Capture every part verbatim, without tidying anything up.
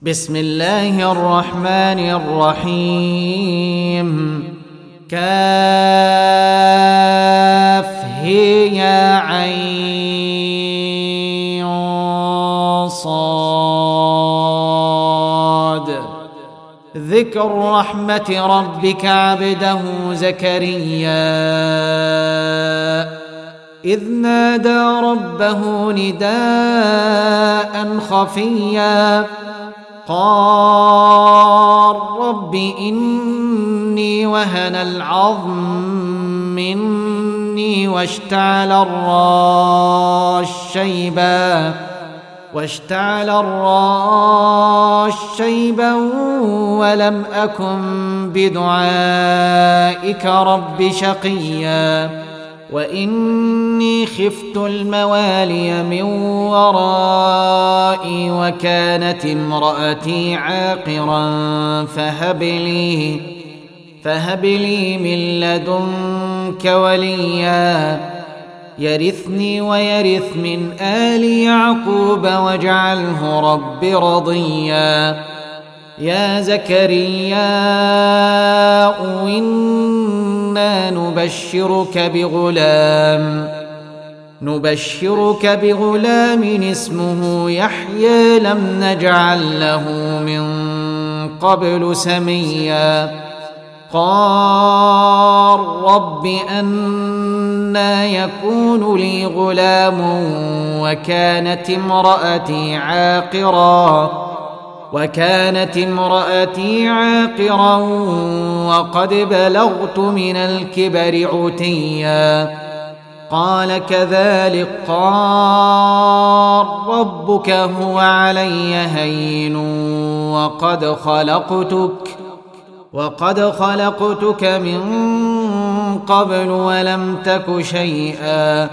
بسم الله الرحمن الرحيم. كاف هي عين صاد. ذكر رحمة ربك عبده زكريا إذ نادى ربه نداء خفيا قال رب إني وهن العظم مني واشتعل الراس شيبا واشتعل الراس شيبا ولم أكن بدعائك رب شقيا وإني خفت الموالي من ورائي وكانت امرأتي عاقرا فهب لي فهب لي من لدنك وليا يرثني ويرث من آل يعقوب واجعله رب رضيا. يا زكريا إنا نبشرك بغلام نبشرك بغلام اسمه يحيى لم نجعل له من قبل سميا. قال رب أنى يكون لي غلام وكانت امرأتي عاقرا وكانت امرأتي عاقرا وقد بلغت من الكبر عتيا. قال كذلك قال ربك هو علي هين وقد خلقتك وقد خلقتك من قبل ولم تك شيئا.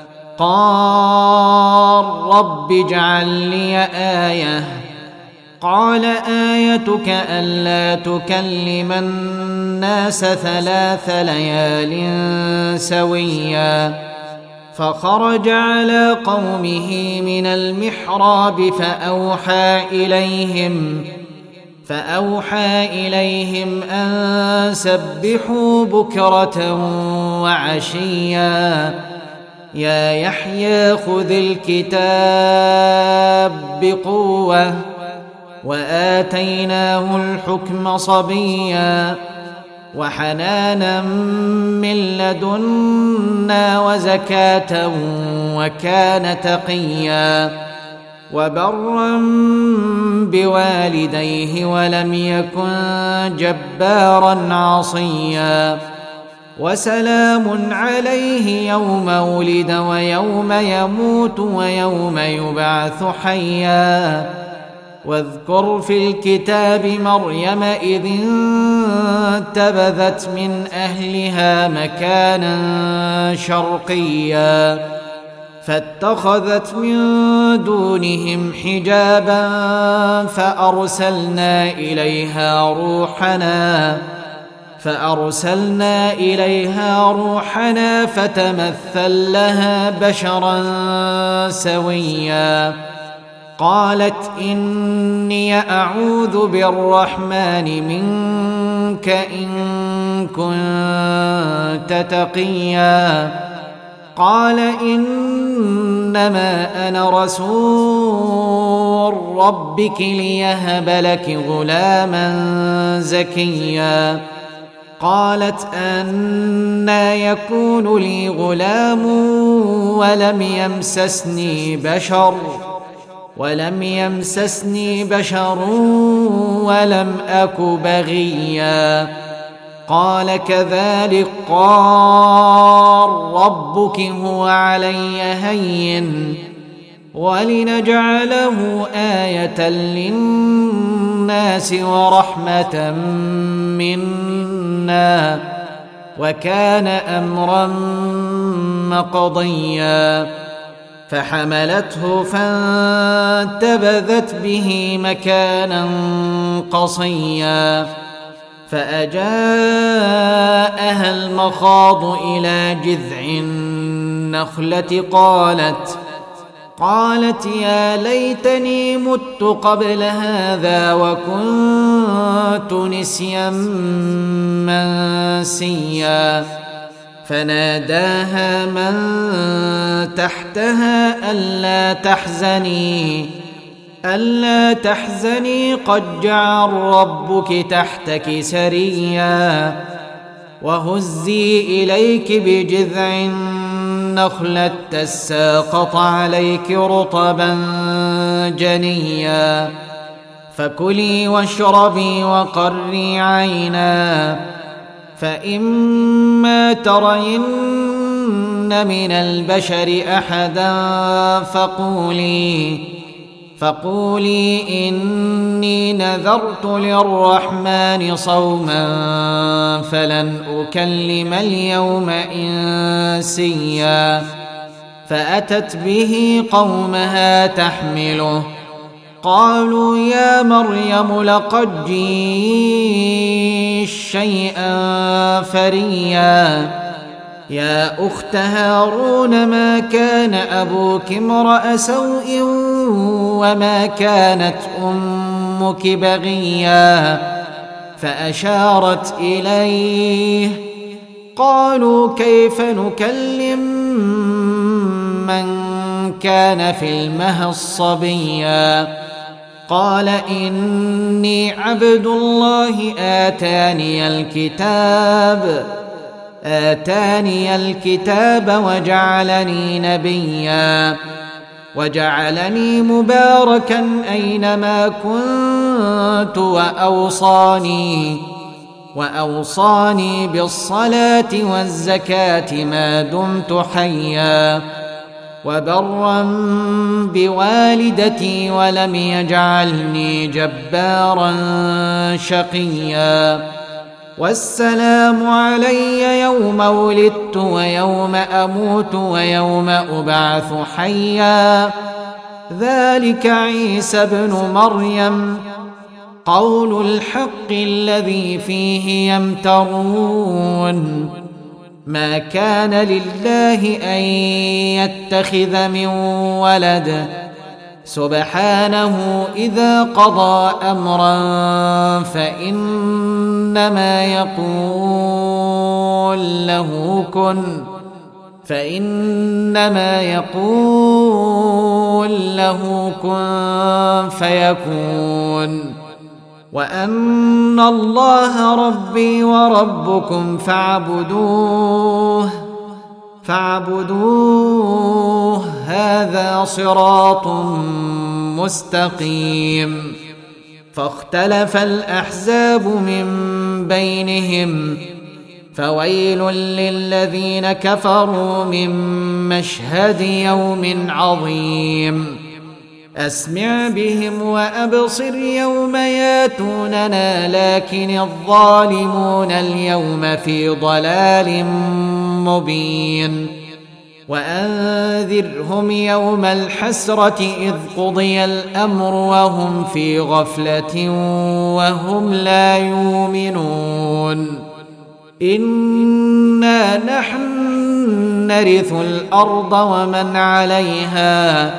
قال رب اجعل لي آية قال آيتك ألا تكلم الناس ثلاث ليال سويا. فخرج على قومه من المحراب فأوحى إليهم فأوحى إليهم أن سبحوا بكرة وعشيا. يا يحيى خذ الكتاب بقوة وآتيناه الحكم صبيا وحنانا من لدنا وزكاة وكان تقيا وبرا بوالديه ولم يكن جبارا عصيا. وسلام عليه يوم ولد ويوم يموت ويوم يبعث حيا. واذكر في الكتاب مريم إذ انتبذت من أهلها مكانا شرقيا فاتخذت من دونهم حجابا فأرسلنا إليها روحنا فأرسلنا إليها روحنا فتمثل لها بشرا سويا. قالت إني أعوذ بالرحمن منك إن كنت تقيا. قال إنما أنا رسول ربك ليهب لك غلاما زكيا. قالت أنى يكون لي غلام ولم يمسسني بشر ولم يمسسني بشر ولم أك بغيا. قال كذلك قال ربك هو علي هين ولنجعله آية للناس ورحمة منا وكان أمرا مقضيا. فحملته فانتبذت به مكانا قصيا فأجاءها المخاض إلى جذع النخلة قالت قالت يا ليتني مت قبل هذا وكنت نسيا منسيا فناداها من تحتها ألا تحزني ألا تحزني قد جعل ربك تحتك سريا وهزي إليك بجذع النخلة تساقط عليك رطبا جنيا فكلي واشربي وقري عينا فإما ترين من البشر أحدا فقولي فقولي إني نذرت للرحمن صوما فلن أكلم اليوم إنسيا فأتت به قومها تحمله قالوا يا مريم لقد جئت شيئا فريا يا أخت هارون ما كان أبوك امرأ سوء وما كانت أمك بغيا فأشارت إليه قالوا كيف نكلم من كان في المهد صبيا قال إني عبد الله آتاني الكتاب آتاني الكتاب وجعلني نبيا وجعلني مباركا أينما كنت وأوصاني وأوصاني بالصلاة والزكاة ما دمت حيا وبرا بوالدتي ولم يجعلني جبارا شقيا والسلام علي يوم ولدت ويوم أموت ويوم أبعث حيا ذلك عيسى ابن مريم قول الحق الذي فيه يمترون ما كان لله أن يتخذ من ولد سبحانه إذا قضى أمرا فإنما يقول له كن فإنما يقول له كن فيكون وأن الله ربي وربكم فاعبدوه فاعبدوه هذا صراط مستقيم فاختلف الأحزاب من بينهم فويل للذين كفروا من مشهد يوم عظيم أسمع بهم وأبصر يوم ياتوننا لكن الظالمون اليوم في ضلال مبين وأنذرهم يوم الحسرة إذ قضي الأمر وهم في غفلة وهم لا يؤمنون إنا نحن نرث الأرض ومن عليها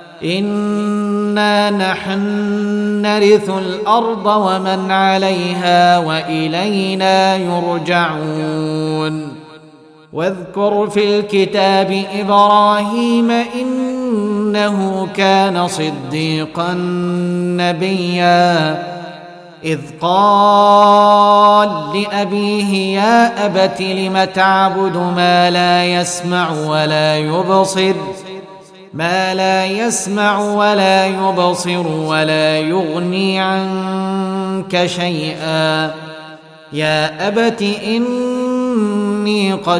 إنا نحن نرث الأرض ومن عليها وإلينا يرجعون واذكر في الكتاب إبراهيم إنه كان صديقا نبيا إذ قال لأبيه يا أبت لم تعبد ما لا يسمع ولا يبصر ما لا يسمع ولا يبصر ولا يغني عنك شيئا يا أبت إني قد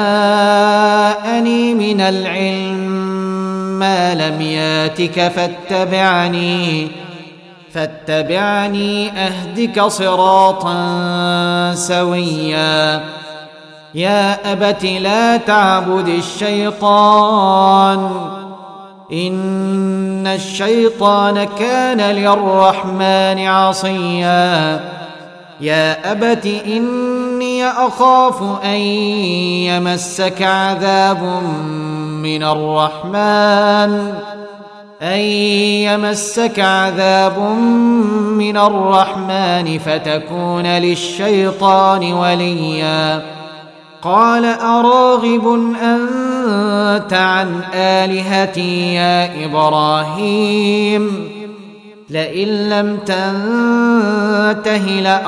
جاءني من العلم ما لم ياتك فاتبعني فاتبعني أهدك صراطا سويا يا أبت لا تعبد الشيطان إن الشيطان كان للرحمن عصيا يا أبت إني أخاف أن يمسك عذاب من الرحمن أن يمسك عذاب من الرحمن فتكون للشيطان وليا قال أراغب أنت عن آلهتي يا إبراهيم لئن لم تنته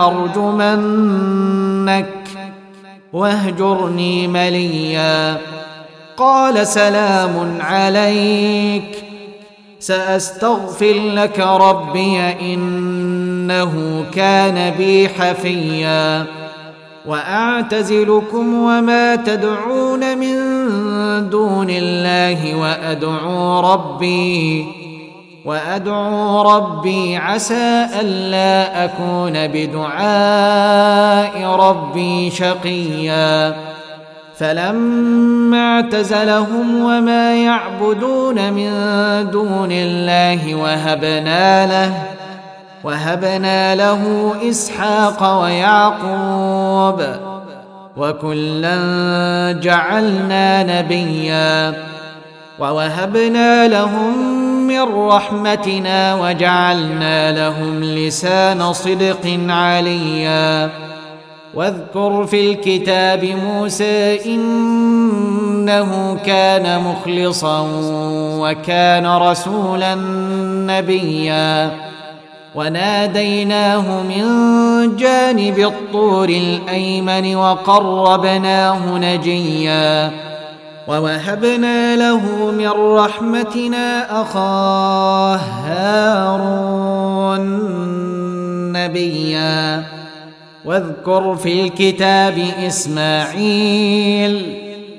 لأرجمنك واهجرني مليا قال سلام عليك سأستغفر لك ربي إنه كان بي حفيا وأعتزلكم وما تدعون من دون الله وأدعو ربي وأدعو ربي عسى ألا أكون بدعاء ربي شقيا فلما اعتزلهم وما يعبدون من دون الله وهبنا له وهبنا له إسحاق ويعقوب وكلا جعلنا نبيا ووهبنا لهم من رحمتنا وجعلنا لهم لسان صدق عليا واذكر في الكتاب موسى إنه كان مخلصا وكان رسولا نبيا وناديناه من جانب الطور الأيمن وقربناه نجيا ووهبنا له من رحمتنا أخاه هارون نبيا واذكر في الكتاب إسماعيل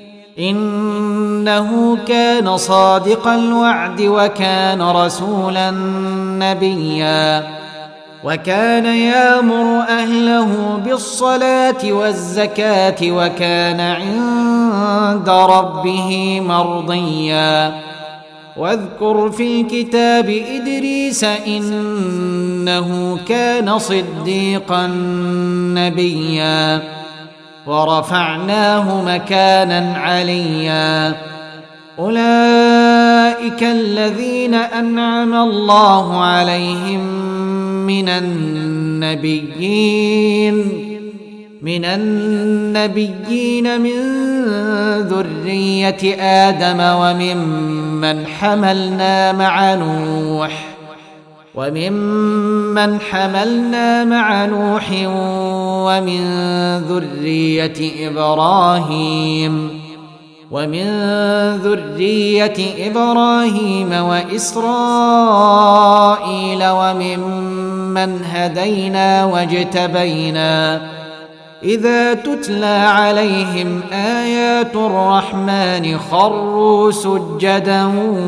إنه كان صادق الوعد وكان رسولا نبيا وكان يأمر أهله بالصلاة والزكاة وكان عند ربه مرضيا واذكر في الكتاب إدريس إنه كان صديقا نبيا ورفعناه مكانا عليا أولئك الذين أنعم الله عليهم من النبيين من النبيين من ذرية آدم وممن حملنا مع نوح وممن حملنا مع نوح ومن ذرية إبراهيم ومن ذرية إبراهيم وإسرائيل وممن هدينا واجتبينا إذا تتلى عليهم آيات الرحمن خروا سجدا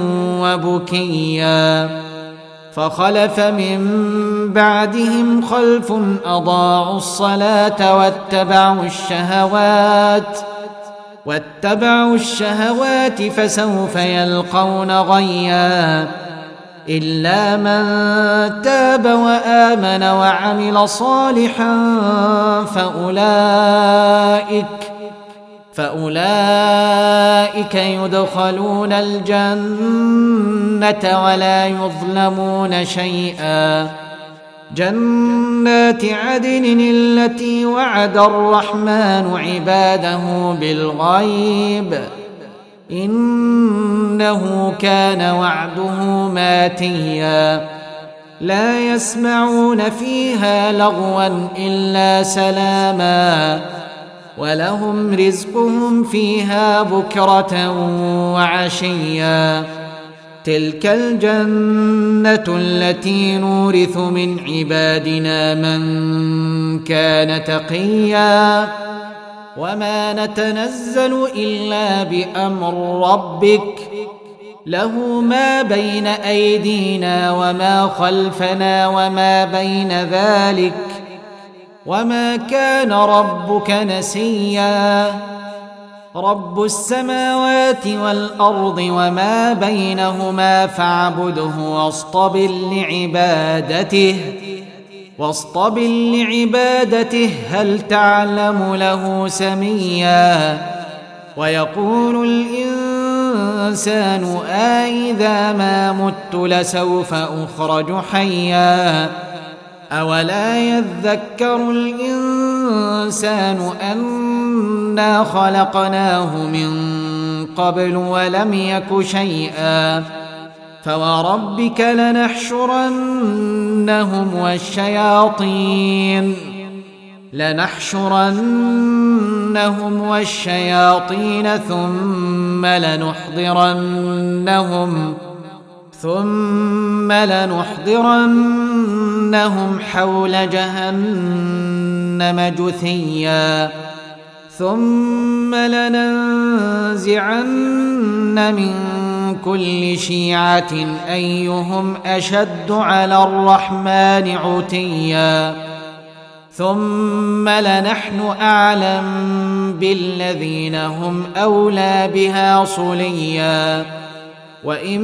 وبكيا فخلف من بعدهم خلف أضاعوا الصلاة واتبعوا الشهوات واتبعوا الشهوات فسوف يلقون غيا إلا من تاب وآمن وعمل صالحا فأولئك فأولئك يدخلون الجنة ولا يظلمون شيئا جنات عدن التي وعد الرحمن عباده بالغيب إنه كان وعده ماتيا لا يسمعون فيها لغوا إلا سلاما ولهم رزقهم فيها بكرة وعشيا تلك الجنة التي نورث من عبادنا من كان تقيا وما نتنزل إلا بأمر ربك له ما بين أيدينا وما خلفنا وما بين ذلك وما كان ربك نسيا رب السماوات والأرض وما بينهما فاعبده واصطبر لعبادته واصطبر لعبادته هل تعلم له سميا ويقول الإنسان الإنسان أإذا ما مت لسوف أخرج حيا أولا يذكر الإنسان أنا خلقناه من قبل ولم يك شيئا فوربك لنحشرنهم والشياطين لنحشرنهم والشياطين ثم لنحضرنهم ثم لنحضرنهم حول جهنم جثيا ثم لننزعن من كل شيعة أيهم أشد على الرحمن عتيا ثم لنحن أعلم بالذين هم أولى بها صليا وإن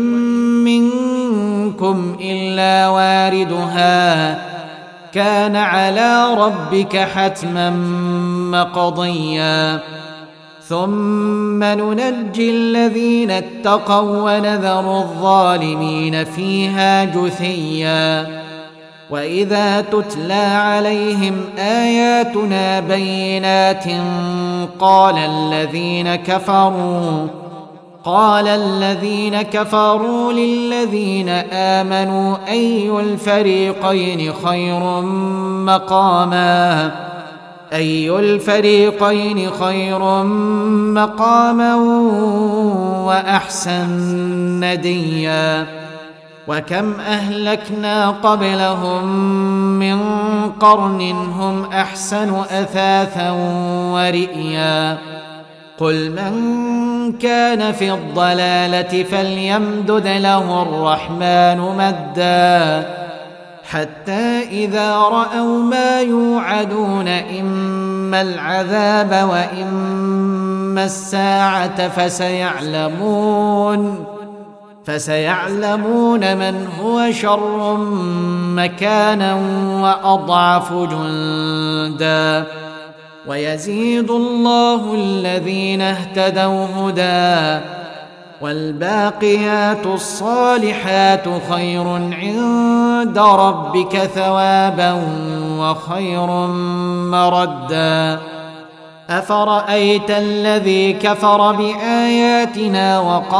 منكم إلا واردها كان على ربك حتما مقضيا ثم ننجي الذين اتقوا ونذر الظالمين فيها جثيا وإذا تتلى عليهم آياتنا بينات قال الذين كفروا قال الذين كفروا للذين آمنوا أي الفريقين خير مقاما أي الفريقين خير مقاما وأحسن نديا وكم أهلكنا قبلهم من قرن هم أحسن أثاثا ورئيا قل من كان في الضلالة فليمدد له الرحمن مدا حتى إذا رأوا ما يوعدون إما العذاب وإما الساعة فسيعلمون فسيعلمون من هو شر مكانا وأضعف جندا ويزيد الله الذين اهتدوا هدى والباقيات الصالحات خير عند ربك ثوابا وخير مردا أفرأيت الذي كفر بآياتنا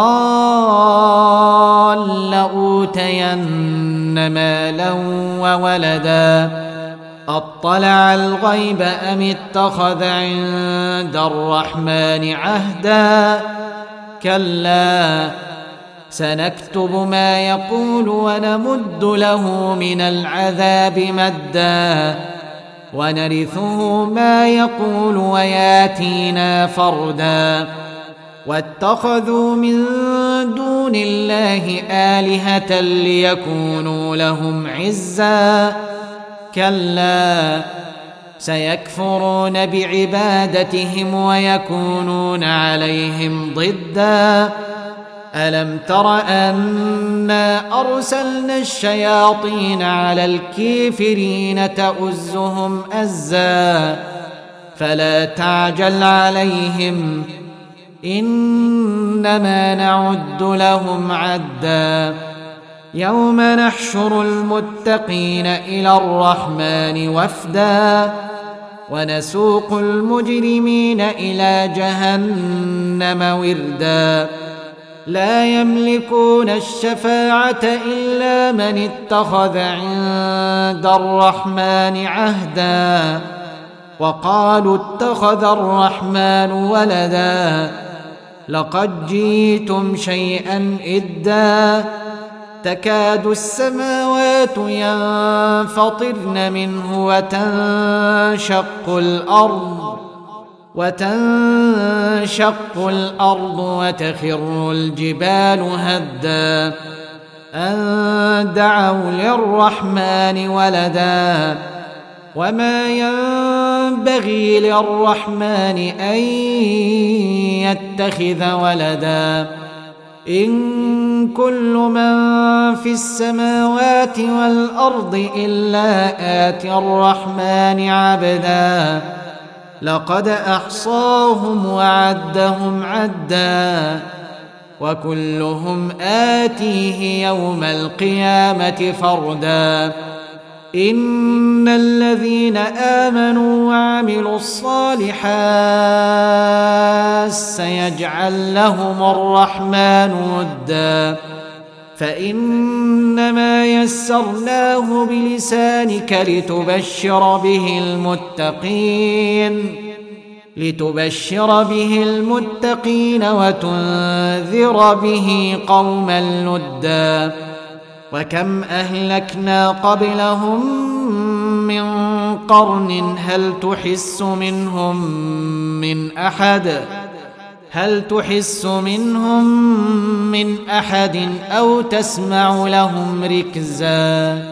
وقال لأوتين مالا وولدا أطلع الغيب أم اتخذ عند الرحمن عهدا كلا سنكتب ما يقول ونمد له من العذاب مدا ونرثه ما يقول وياتينا فردا واتخذوا من دون الله آلهة ليكونوا لهم عزا كلا سيكفرون بعبادتهم ويكونون عليهم ضدا ألم تر أنا أرسلنا الشياطين على الكافرين تؤزهم أزا فلا تعجل عليهم إنما نعد لهم عدا يوم نحشر المتقين إلى الرحمن وفدا ونسوق المجرمين إلى جهنم وردا لا يملكون الشفاعة إلا من اتخذ عند الرحمن عهدا وقالوا اتخذ الرحمن ولدا لقد جئتم شيئا إدا تكاد السماوات ينفطرن منه وتنشق الأرض وتنشق الأرض وتخر الجبال هدا أن دعوا للرحمن ولدا وما ينبغي للرحمن أن يتخذ ولدا إن كل من في السماوات والأرض إلا آتي الرحمن عبدا لقد أحصاهم وعدهم عدا وكلهم آتيه يوم القيامة فردا إن الذين آمنوا وعملوا الصالحات سيجعل لهم الرحمن ودا فإنما يسرناه بلسانك لتبشر به المتقين لتبشر به المتقين وتنذر به قوما لدا وكم أهلكنا قبلهم من قرن هل تحس منهم من أحد هل تحس منهم من أحد أو تسمع لهم ركزا